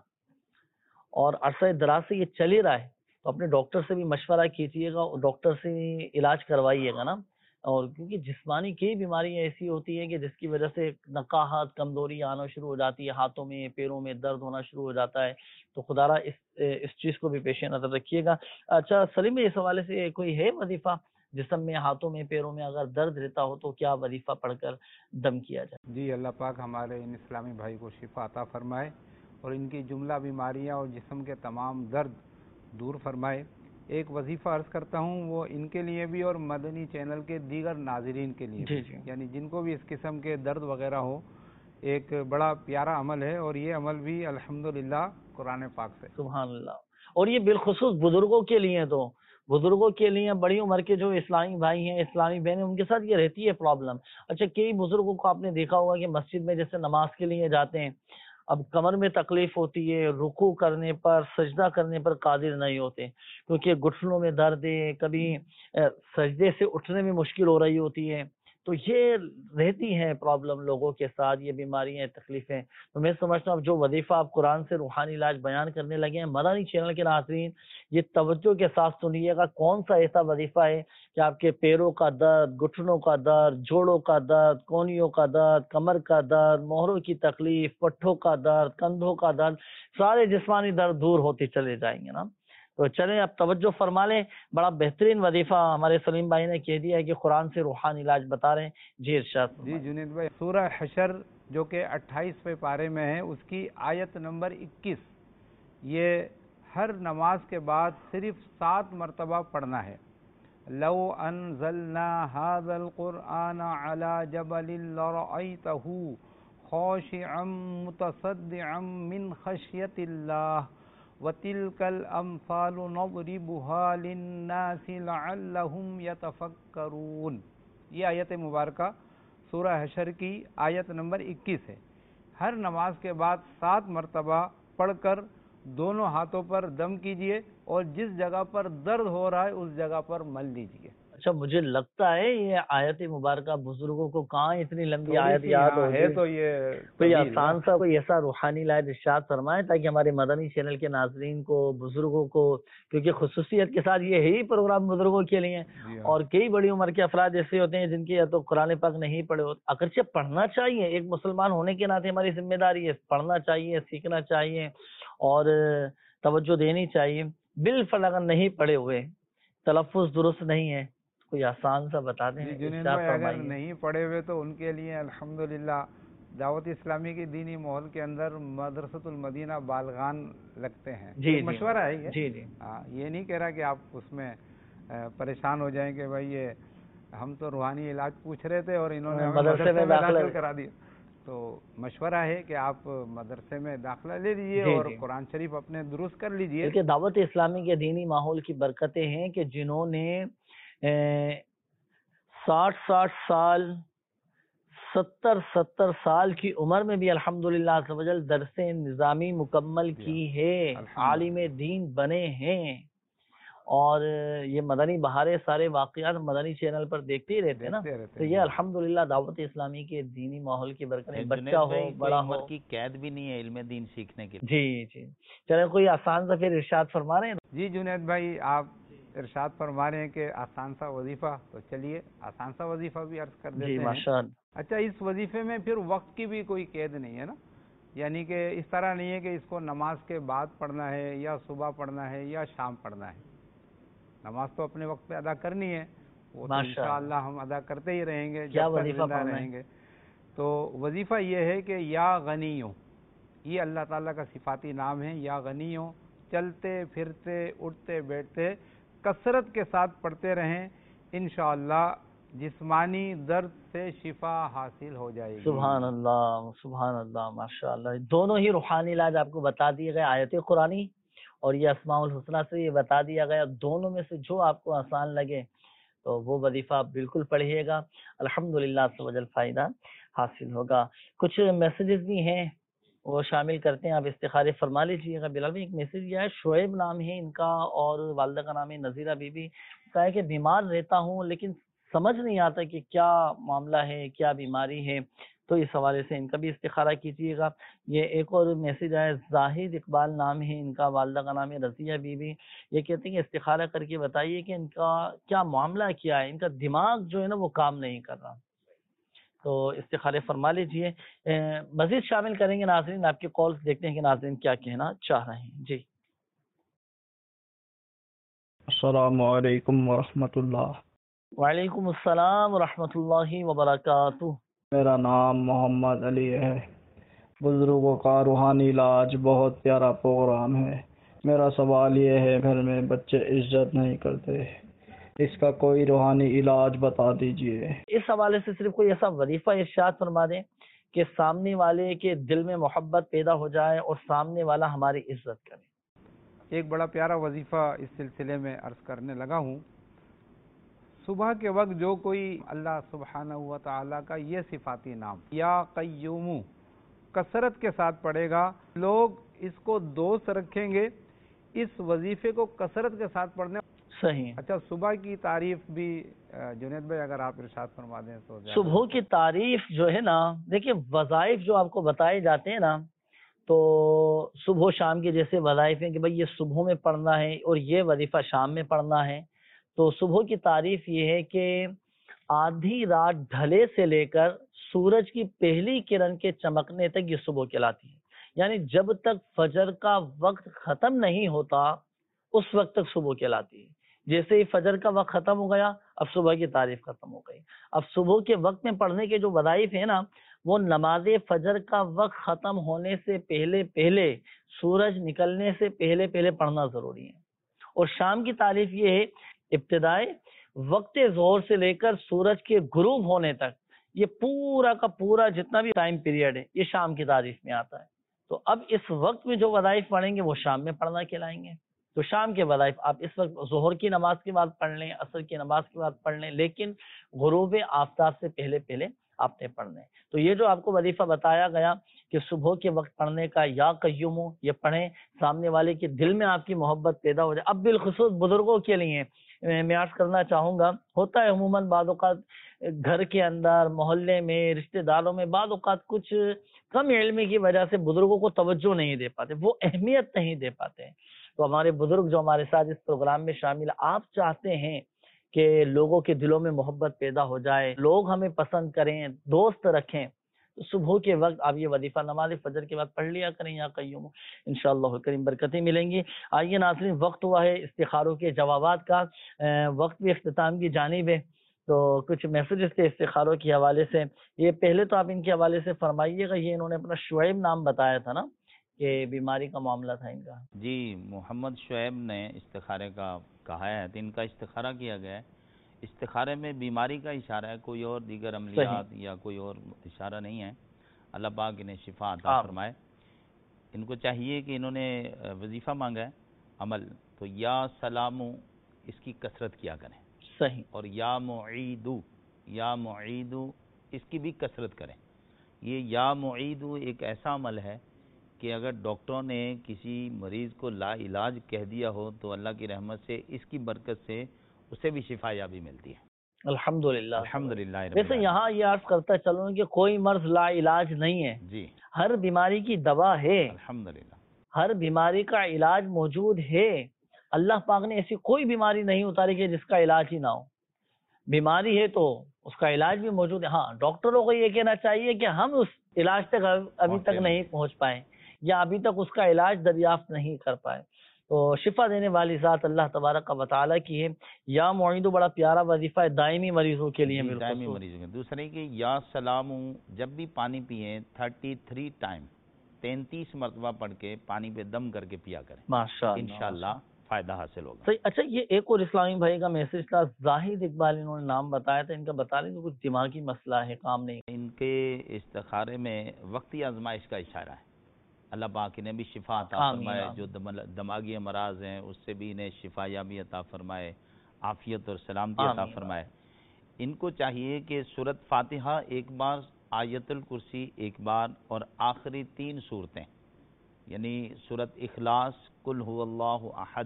اور عرصہ دراز سے یہ چل ہی رہا ہے تو اپنے ڈاکٹر سے بھی مشورہ کیجیے گا اور ڈاکٹر سے علاج کروائیے گا نا. اور کیونکہ جسمانی کئی بیماریاں ایسی ہوتی ہیں کہ جس کی وجہ سے نقاہت کمزوری آنا شروع ہو جاتی ہے، ہاتھوں میں پیروں میں درد ہونا شروع ہو جاتا ہے. تو خدا را اس اس چیز کو بھی پیش نظر رکھیے گا. اچھا سلیم اس حوالے سے کوئی ہے وظیفہ جسم میں ہاتھوں میں پیروں میں اگر درد رہتا ہو تو کیا وظیفہ پڑھ کر دم کیا جائے؟ جی اللہ پاک ہمارے ان اسلامی بھائی کو شفا عطا فرمائے اور ان کی جملہ بیماریاں اور جسم کے تمام درد دور فرمائے. ایک وظیفہ عرض کرتا ہوں، وہ ان کے لیے بھی اور مدنی چینل کے دیگر ناظرین کے لیے جی بھی، جی یعنی جن کو بھی اس قسم کے درد وغیرہ ہو. ایک بڑا پیارا عمل ہے اور یہ عمل بھی الحمدللہ قرآن پاک سے. سبحان اللہ. اور یہ بالخصوص بزرگوں کے لیے، تو بزرگوں کے لیے بڑی عمر کے جو اسلامی بھائی ہیں اسلامی بہنیں ان کے ساتھ یہ رہتی ہے پرابلم. اچھا کئی بزرگوں کو آپ نے دیکھا ہوگا کہ مسجد میں جیسے نماز کے لیے جاتے ہیں، اب کمر میں تکلیف ہوتی ہے، رکوع کرنے پر سجدہ کرنے پر قادر نہیں ہوتے کیونکہ گھٹنوں میں درد ہے، کبھی سجدے سے اٹھنے میں مشکل ہو رہی ہوتی ہے. تو یہ رہتی ہیں پرابلم لوگوں کے ساتھ، یہ بیماریاں تکلیفیں. تو میں سمجھتا ہوں اب جو وظیفہ آپ قرآن سے روحانی علاج بیان کرنے لگے ہیں، مدنی چینل کے ناظرین یہ توجہ کے ساتھ سنیے گا کون سا ایسا وظیفہ ہے کہ آپ کے پیروں کا درد، گھٹنوں کا درد، جوڑوں کا درد، کونیوں کا درد، کمر کا درد، موہروں کی تکلیف، پٹھوں کا درد، کندھوں کا درد، سارے جسمانی درد دور ہوتے چلے جائیں گے نا. تو چلیں اب توجہ فرما لیں. بڑا بہترین وظیفہ ہمارے سلیم بھائی نے کہہ دیا ہے کہ قرآن سے روحانی علاج بتا رہے ہیں. جی ارشاد جی جنید بھائی، سورہ حشر جو کہ اٹھائیسویں پارے میں ہے، اس کی آیت نمبر اکیس، یہ ہر نماز کے بعد صرف سات مرتبہ پڑھنا ہے. لو انزلنا هذا القرآن على جبل لرأيته خاشعا متصدعا من خشية الله وَتِلْكَ الْأَمْثَالُ نَضْرِبُهَا لِلنَّاسِ لَعَلَّهُمْ يَتَفَكَّرُونَ. یہ آیت مبارکہ سورہ حشر کی آیت نمبر اکیس ہے. ہر نماز کے بعد سات مرتبہ پڑھ کر دونوں ہاتھوں پر دم کیجئے اور جس جگہ پر درد ہو رہا ہے اس جگہ پر مل دیجئے. اچھا مجھے لگتا ہے یہ آیت مبارکہ بزرگوں کو کہاں اتنی لمبی آیت یاد ہو ہے تو یہ کوئی آسان سا کوئی ایسا روحانی علاج ارشاد فرمائے تاکہ ہمارے مدنی چینل کے ناظرین کو، بزرگوں کو، کیونکہ خصوصیت کے ساتھ یہ ہے ہی پروگرام بزرگوں کے لیے. اور کئی بڑی عمر کے افراد ایسے ہوتے ہیں جن کے یا تو قرآن پاک نہیں پڑھے ہوتے. اگرچہ پڑھنا چاہیے، ایک مسلمان ہونے کے ناطے ہماری ذمہ داری ہے، پڑھنا چاہیے، سیکھنا چاہیے اور توجہ دینی چاہیے. بالفعل اگر نہیں پڑھے ہوئے، تلفظ درست نہیں ہے، کوئی آسان سا بتا دیں. جی جنید بھائی اگر نہیں پڑھے ہوئے تو ان کے لیے الحمدللہ دعوت اسلامی کی دینی ماحول کے اندر مدرسۃ المدینہ بالغان لگتے ہیں. جی مشورہ ہے یہ. جی جی یہ نہیں کہہ رہا کہ آپ اس میں پریشان ہو جائیں کہ بھائی یہ ہم تو روحانی علاج پوچھ رہے تھے اور انہوں نے مدرسے میں داخل کرا دیا. تو مشورہ ہے کہ آپ مدرسے میں داخلہ لے لیجیے اور قرآن شریف اپنے درست کر لیجیے. کیونکہ دعوت اسلامی کے دینی ماحول کی برکتیں ہیں کہ جنہوں نے ساٹھ ساٹھ سال ستر ستر سال کی عمر میں بھی الحمدللہ عز و جل درس نظامی مکمل کی ہے، عالم دین بنے ہیں. اور یہ مدنی بہارے سارے واقعات مدنی چینل پر دیکھتے ہی رہتے ہیں نا. تو یہ الحمدللہ دعوت اسلامی کے دینی ماحول کی برکت، بچہ ہو بڑا ہو، عمر کی قید بھی نہیں ہے علم دین سیکھنے کے. جی جی چلے کوئی آسان سا پھر ارشاد فرما رہے ہیں. جی جنید بھائی آپ ارشاد فرما رہے ہیں کہ آسان سا وظیفہ، تو چلیے آسان سا وظیفہ بھی عرض کر دیتے ہیں. جی ماشاء اللہ. اچھا اس وظیفے میں پھر وقت کی بھی کوئی قید نہیں ہے نا، یعنی کہ اس طرح نہیں ہے کہ اس کو نماز کے بعد پڑھنا ہے یا صبح پڑھنا ہے یا شام پڑھنا ہے. نماز تو اپنے وقت پہ ادا کرنی ہے، وہ تو انشاءاللہ ہم ادا کرتے ہی رہیں گے جب تک زندہ رہیں گے. تو وظیفہ یہ ہے کہ یا غنیوں، یہ اللہ تعالیٰ کا صفاتی نام ہے. یا غنیوں، چلتے پھرتے اٹھتے بیٹھتے کثرت کے ساتھ پڑھتے رہیں. انشاءاللہ जिस्मानी दर्द से शिफा हासिल हो जाएगी। सुभान अल्लाह, सुभान अल्लाह, माशाअल्लाह। दोनों ही रूहानी इलाज आपको बता दिए गए, आयत कुरानी और ये अस्माउल हुस्ना से ये बता दिया गया। दोनों में से जो आपको आसान लगे तो वो वजीफा आप बिल्कुल पढ़िएगा, अल्हम्दुलिल्लाह से वजल फ़ायदा हासिल होगा। कुछ मैसेजेस भी हैं, वो शामिल करते हैं, आप इस्तिखारे फरमा लीजिएगा। बिलाल भाई, एक मैसेज दिया है, शोएब नाम है इनका और वालदा का नाम है नज़ीरा बीबी। कहा है कि बीमार रहता हूँ लेकिन समझ नहीं आता कि क्या मामला है, क्या बीमारी है, तो इस हवाले से इनका भी इस्तिखारा कीजिएगा। ये एक और मैसेज आया, जाहिद इकबाल नाम है इनका, वालदा का नाम है रज़िया बीबी। ये कहते हैं कि इस्तिखारा करके बताइए कि इनका क्या मामला क्या है, इनका दिमाग जो है ना वो काम नहीं कर रहा, तो इस्तिखारे फरमा लीजिए। मजीद शामिल करेंगे नाज़रीन आपके कॉल्स, देखते हैं कि नाज़रीन क्या कहना चाह रहे हैं। जी, अस्सलामु अलैकुम वरहमतुल्लाह। वालेकुम अस्सलाम वरहमतुल्लाहि वबरकातुहू। मेरा नाम मोहम्मद अली है। बुजुर्गों का रूहानी इलाज बहुत प्यारा प्रोग्राम है। मेरा सवाल ये है, घर में बच्चे इज्जत नहीं करते, इसका कोई रूहानी इलाज बता दीजिए। इस हवाले से सिर्फ कोई ऐसा वजीफा इरशाद फरमा दें कि सामने वाले के दिल में मोहब्बत पैदा हो जाए और सामने वाला हमारी इज्जत करे। एक बड़ा प्यारा वजीफ़ा इस सिलसिले में अर्ज़ करने लगा हूँ। सुबह के वक्त जो कोई अल्लाह सुब्हानहू व तआला का ये सिफाती नाम या क़य्यूमु कसरत के साथ पढ़ेगा, लोग इसको दोस्त रखेंगे, इस वजीफे को कसरत के साथ पढ़ने। सही। अच्छा, सुबह की तारीफ भी जुनैद भाई अगर आप इरशाद फरमा दें तो। सुबह की तारीफ जो है ना, देखिए वज़ाइफ जो आपको बताए जाते हैं ना, तो सुबह शाम के जैसे वज़ाइफ हैं कि भाई ये सुबह में पढ़ना है और ये वजीफा शाम में पढ़ना है। तो सुबह की तारीफ ये है कि आधी रात ढले से लेकर सूरज की पहली किरण के चमकने तक ये सुबह कहलाती है। यानी जब तक फजर का वक्त खत्म नहीं होता उस वक्त तक सुबह कहलाती है। जैसे ही फजर का वक्त खत्म हो गया, अब सुबह की तारीफ खत्म हो गई। अब सुबह के वक्त में पढ़ने के जो वज़ाइफ है ना, वो नमाज फजर का वक्त खत्म होने से पहले पहले, सूरज निकलने से पहले पहले पढ़ना जरूरी है। और शाम की तारीफ ये है, इब्तिदाई वक्त ज़ोहर से लेकर सूरज के गुरूब होने तक, ये पूरा का पूरा जितना भी टाइम पीरियड है ये शाम की तारीफ में आता है। तो अब इस वक्त में जो वज़ाइफ पढ़ेंगे वो शाम में पढ़ना कहलाएंगे। तो शाम के वज़ाइफ आप इस वक्त ज़ोहर की नमाज के बाद पढ़ लें, असर की नमाज के बाद पढ़ लें, लेकिन गुरूब आफ्ताब से पहले पहले आपने पढ़ने। तो ये जो आपको वजीफा बताया गया कि सुबह के वक्त पढ़ने का, या कय्यूमु, ये पढ़ें, सामने वाले के दिल में आपकी मोहब्बत पैदा हो जाए। अब बिलखुसूस बुजुर्गों के लिए मैं अर्ज करना चाहूँगा, होता है अमूमन बाद औक़ात घर के अंदर, मोहल्ले में, रिश्तेदारों में बाद औक़ात कुछ कम इल्म की वजह से बुजुर्गों को तवज्जो नहीं दे पाते, वो अहमियत नहीं दे पाते। तो हमारे बुजुर्ग जो हमारे साथ इस प्रोग्राम में शामिल, आप चाहते हैं कि लोगों के दिलों में मोहब्बत पैदा हो जाए, लोग हमें पसंद करें, दोस्त रखें, तो सुबह के वक्त आप ये वजीफा नमाज फजर के बाद पढ़ लिया करें, या कय्यूम, इंशाअल्लाह करीम बरकतें मिलेंगी। आइए नाज़रीन, वक्त हुआ है इस्तिखारों के जवाबात का, वक्त भी इख्तिताम की जानिब है। तो कुछ मैसेजेस थे इस्तिखारों के हवाले से, ये पहले तो आप इनके हवाले से फरमाइएगा। ये इन्होंने अपना शुएब नाम बताया था ना, कि बीमारी का मामला था इनका। जी, मोहम्मद शुएब ने इस्तिखारे का कहा है, तो इनका इस्तिखारा किया गया है। इस्तिखारे में बीमारी का इशारा है, कोई और दीगर अमलियात या कोई और इशारा नहीं है। अल्लाह पाक इन्हें शिफा अता फरमाए। इनको चाहिए कि इन्होंने वजीफ़ा मांगा है अमल, तो या सलामु इसकी कसरत किया करें। सही। और या मुईदु, या मुईदु इसकी भी कसरत करें। ये या मुईदु एक ऐसा अमल है कि अगर डॉक्टरों ने किसी मरीज़ को ला इलाज कह दिया हो तो अल्लाह की रहमत से, इसकी बरकत से उसे भी शिफा याबी मिलती है। अल्हम्दुलिल्लाह अल्हम्दुलिल्लाह। वैसे यहाँ ये अर्ज करता चलूँ कि कोई मर्ज ला इलाज नहीं है जी, हर बीमारी की दवा है, अल्हम्दुलिल्लाह हर बीमारी का इलाज मौजूद है। अल्लाह पाक ने ऐसी कोई बीमारी नहीं उतारी कि जिसका इलाज ही ना हो। बीमारी है तो उसका इलाज भी मौजूद है। हाँ, डॉक्टरों को ये कहना चाहिए कि हम उस इलाज तक अभी तक नहीं पहुंच पाए, या अभी तक उसका इलाज दरियाफ्त नहीं कर पाए। तो शिफा देने वाली ज़ात अल्लाह तबारक व तआला की है। या मुईदु बड़ा प्यारा वजीफा है दायमी मरीजों के लिए, दायमी मरीजों के। दूसरे कि या सलामु, जब भी पानी पिए थर्टी थ्री टाइम, तैंतीस मरतबा पढ़ के पानी पे दम करके पिया करें, माशाअल्लाह, इंशाअल्लाह فائدہ حاصل ہوگا. صحیح. اچھا یہ ایک اور اسلامی بھائی کا میسج تھا، زاہد اقبال انہوں نے نام بتایا تھا، ان کا بتا دیں کہ کچھ دماغی مسئلہ ہے، کام نہیں. ان کے استخارے میں وقتی آزمائش کا اشارہ ہے. اللہ پاک انہیں بھی شفا عطا فرمائے، جو دماغی امراض ہیں اس سے بھی انہیں شفا یابی عطا فرمائے، عافیت اور سلامتی عطا فرمائے. ان کو چاہیے کہ سورۃ فاتحہ ایک بار، آیت الکرسی ایک بار، اور آخری تین صورتیں یعنی سورۃ اخلاص، قل هو اللہ احد،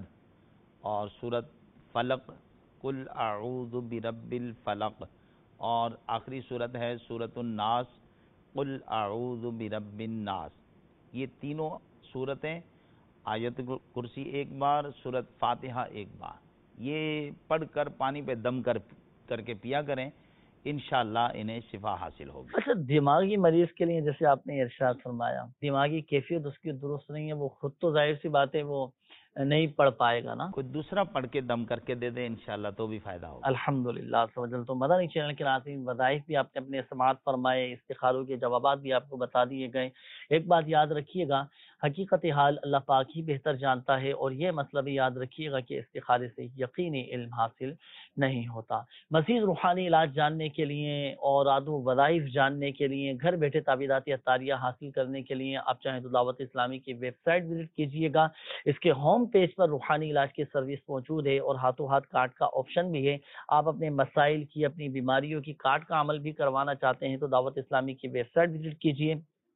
اور سورۃ فلق، قل اعوذ برب الفلق، اور آخری صورت ہے سورۃ الناس، قل اعوذ برب الناس. یہ تینوں صورتیں، آیت کرسی ایک بار، سورۃ فاتحہ ایک بار، یہ پڑھ کر پانی پہ دم کر کر کے پیا کریں، انشاءاللہ انہیں شفا حاصل ہوگی. اچھا دماغی مریض کے لیے جیسے آپ نے ارشاد فرمایا، دماغی کیفیت اس کی درست نہیں ہے، وہ خود تو ظاہر سی بات ہے وہ نہیں پڑھ پائے گا نا، کوئی دوسرا پڑھ کے دم کر کے دے دے انشاءاللہ تو بھی فائدہ ہوگا. الحمدللہ. تو مدنی چینل کے ناظرین، وظائف بھی آپ نے اپنے سماعت فرمائے، استخاروں کے جوابات بھی آپ کو بتا دیے گئے. ایک بات یاد رکھیے گا، حقیقت حال اللہ پاک ہی بہتر جانتا ہے، اور یہ مسئلہ بھی یاد رکھیے گا کہ استخارے سے یقینی علم حاصل نہیں ہوتا. مزید روحانی علاج جاننے کے لیے اور آدھو وظائف جاننے کے لیے، گھر بیٹھے تعویذات عطاریہ حاصل کرنے کے لیے آپ چاہیں تو دعوت اسلامی کی ویب سائٹ وزٹ کیجیے گا. اس کے ہوم پیج پر روحانی علاج کی سروس موجود ہے، اور ہاتھوں ہاتھ کارڈ کا آپشن بھی ہے. آپ اپنے مسائل کی، اپنی بیماریوں کی کارڈ کا عمل بھی کروانا چاہتے ہیں تو دعوت اسلامی کی ویب سائٹ وزٹ کیجیے.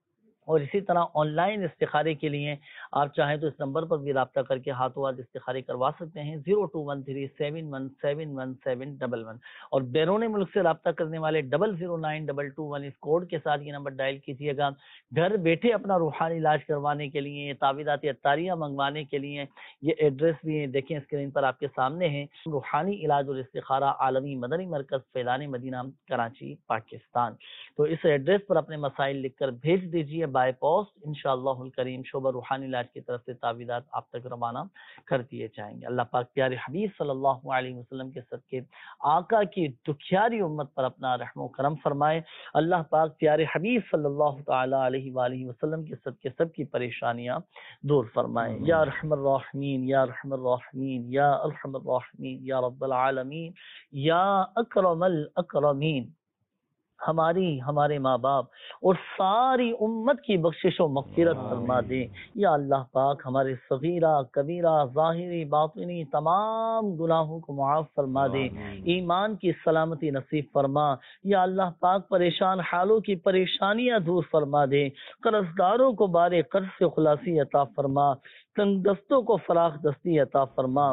اور اسی طرح آن لائن استخارے کے لیے آپ چاہیں تو اس نمبر پر بھی رابطہ کر کے ہاتھوں ہاتھ استخارے کروا سکتے ہیں، zero two one three seven one seven one seven double one. اور بیرون ملک سے رابطہ کرنے والے double zero nine double two one اس کوڈ کے ساتھ یہ نمبر ڈائل کیجیے گا. گھر بیٹھے اپنا روحانی علاج کروانے کے لیے، تعویذات عطاریہ منگوانے کے لیے یہ ایڈریس بھی دیکھیں اسکرین پر آپ کے سامنے ہیں. روحانی علاج اور استخارہ عالمی مدنی مرکز فیضان مدینہ کراچی پاکستان. تو اس ایڈریس پر اپنے مسائل لکھ کر بھیج دیجیے بائی پوسٹ، انشاءاللہ الکریم شعبہ روحانی علاج کی طرف سے تعویذات آپ تک روانہ کر دیے جائیں گے. اللہ پاک پیارے حبیب صلی اللہ علیہ وسلم کے صدقے آقا کی دکھیاری امت پر اپنا رحم و کرم فرمائے. اللہ پاک پیارے حبیب صلی اللہ تعالی علیہ وآلہ وسلم کے صدقے سب کی پریشانیاں دور فرمائے. یا رحم الراحمین، یا رحم الراحمین، یا ارحم الراحمین، یا رب العالمین، یا اکرم الاکرمین. ہماری، ہمارے ماں باپ اور ساری امت کی بخشش و مغفرت فرما دے. یا اللہ پاک ہمارے صغیرہ کبیرہ ظاہری باطنی تمام گناہوں کو معاف فرما دے، ایمان کی سلامتی نصیب فرما. یا اللہ پاک پریشان حالوں کی پریشانیاں دور فرما دے، قرض داروں کو بارے قرض سے خلاصی عطا فرما، تنگ دستوں کو فراخ دستی عطا فرما،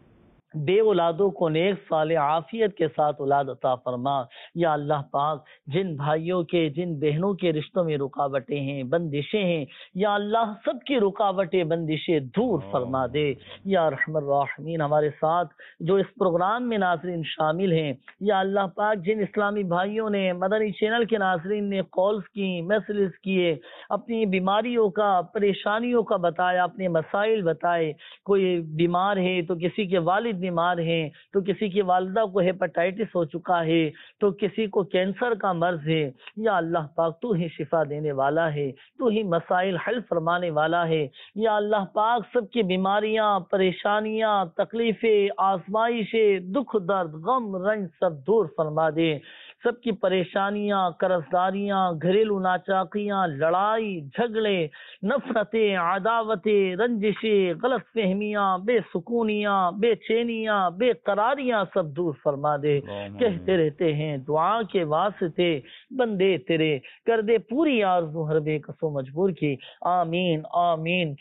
بے اولادوں کو نیک صالح عافیت کے ساتھ اولاد عطا فرما. یا اللہ پاک جن بھائیوں کے، جن بہنوں کے رشتوں میں رکاوٹیں ہیں، بندشیں ہیں، یا اللہ سب کی رکاوٹیں بندشیں دور فرما دے. یا رحم الراحمین ہمارے ساتھ جو اس پروگرام میں ناظرین شامل ہیں، یا اللہ پاک جن اسلامی بھائیوں نے، مدنی چینل کے ناظرین نے کالز کی، میسیجز کیے، اپنی بیماریوں کا، پریشانیوں کا بتایا، اپنے مسائل بتائے، کوئی بیمار ہے تو کسی کے والد بیمار ہیں، تو کسی کی والدہ کو ہیپاٹائٹس ہو چکا ہے، تو کسی کو کینسر کا مرض ہے. یا اللہ پاک تو ہی شفا دینے والا ہے، تو ہی مسائل حل فرمانے والا ہے. یا اللہ پاک سب کی بیماریاں، پریشانیاں، تکلیفیں، آزمائشیں، دکھ درد، غم رنج سب دور فرما دے. سب کی پریشانیاں، قرضداریاں، گھریلو ناچاکیاں، لڑائی جھگڑے، نفرتیں، عداوتیں، رنجشیں، غلط فہمیاں، بے سکونیاں، بے چینیاں، بے قراریاں سب دور فرما دے. کہتے رہتے ہیں دعا کے واسطے بندے تیرے، کر دے پوری آرزو ہر بے کسو مجبور کی. آمین آمین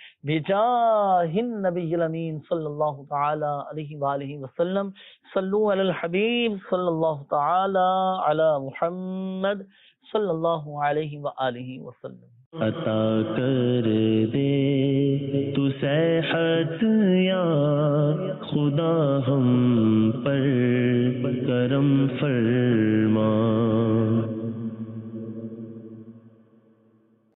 بجاہ النبی الامین صلی اللہ تعالی علیہ وآلہ وسلم. صلو علی الحبیب صلی اللہ تعالی علی محمد صلی اللہ علیہ وآلہ وسلم. عطا کر دے تو صحت یا خدا ہم پر کرم فرما